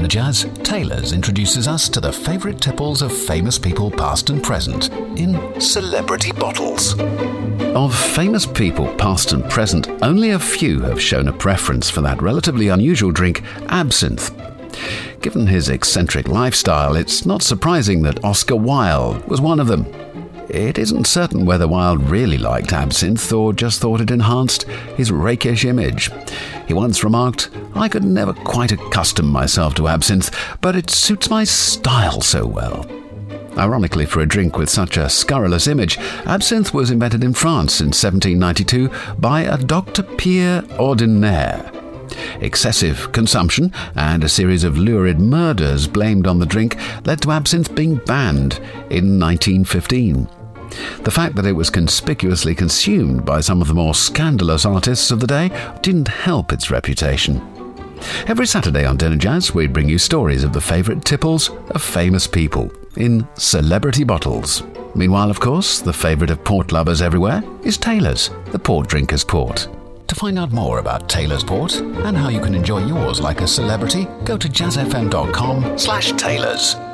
Jazz, Taylor's introduces us to the favourite tipples of famous people past and present in Celebrity Bottles. Of famous people past and present, only a few have shown a preference for that relatively unusual drink, absinthe. Given his eccentric lifestyle, it's not surprising that Oscar Wilde was one of them. It isn't certain whether Wilde really liked absinthe or just thought it enhanced his rakish image. He once remarked, "I could never quite accustom myself to absinthe, but it suits my style so well." Ironically, for a drink with such a scurrilous image, absinthe was invented in France in 1792 by a Dr. Pierre Ordinaire. Excessive consumption and a series of lurid murders blamed on the drink led to absinthe being banned in 1915. The fact that it was conspicuously consumed by some of the more scandalous artists of the day didn't help its reputation. Every Saturday on Dinner Jazz, we bring you stories of the favourite tipples of famous people in Celebrity Bottles. Meanwhile, of course, the favourite of port lovers everywhere is Taylor's, the port drinker's port. To find out more about Taylor's Port and how you can enjoy yours like a celebrity, go to jazzfm.com/Taylors.